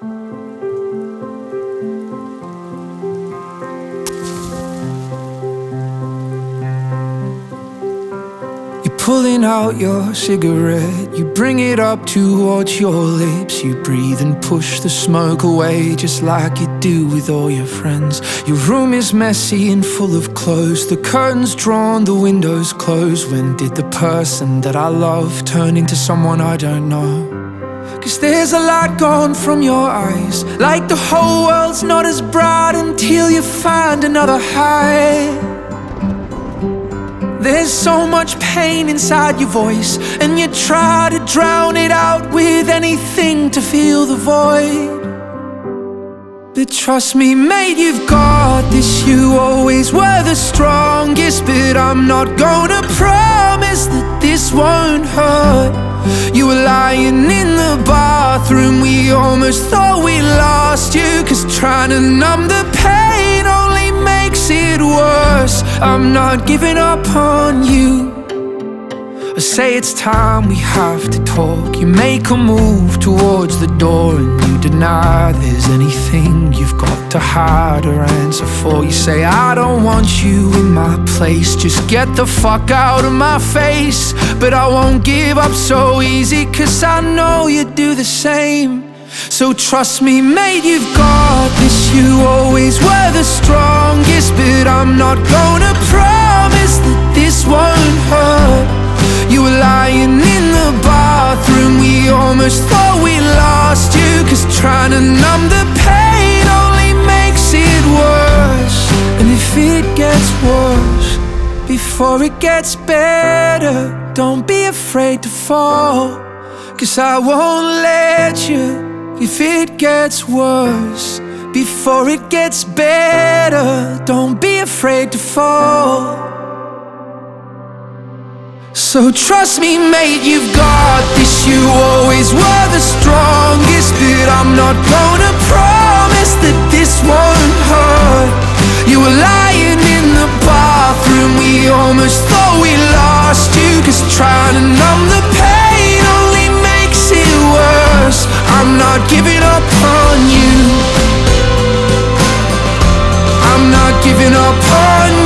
Pulling out your cigarette, you bring it up towards your lips. You breathe and push the smoke away, just like you do with all your friends. Your room is messy and full of clothes, the curtains drawn, the windows closed. When did the person that I love turn into someone I don't know? 'Cause there's a light gone from your eyes, like the whole world's not as bright until you find another high. There's so much pain inside your voice, and you try to drown it out with anything to fill the void. But trust me, mate, you've got this. You always were the strongest, but I'm not gonna promise that this won't hurt. You were lying in the bathroom, we almost thought we lost you, 'cause trying to numb the pain only makes it worse. I'm not giving up on you. I say it's time we have to talk. You make a move towards the door, and you deny there's anything you've got to hide or answer for. You say, I don't want you in my place, just get the fuck out of my face. But I won't give up so easy, 'cause I know you do the same. So trust me, mate, you've got this. You always were the strongest, but I'm not gonna promise that this won't hurt. You were lying in the bathroom, we almost thought we lost you, 'cause trying to numb the pain only makes it worse. And if it gets worse before it gets better, don't be afraid to fall, 'cause I won't let you. If it gets worse before it gets better, don't be afraid to fall. So trust me, mate, you've got this. You always were the strongest, but I'm not gonna promise that this won't hurt. You were lying in the bathroom, we almost thought we lost you, 'cause trying to numb the pain only makes it worse. I'm not giving up on you. I'm not giving up on you.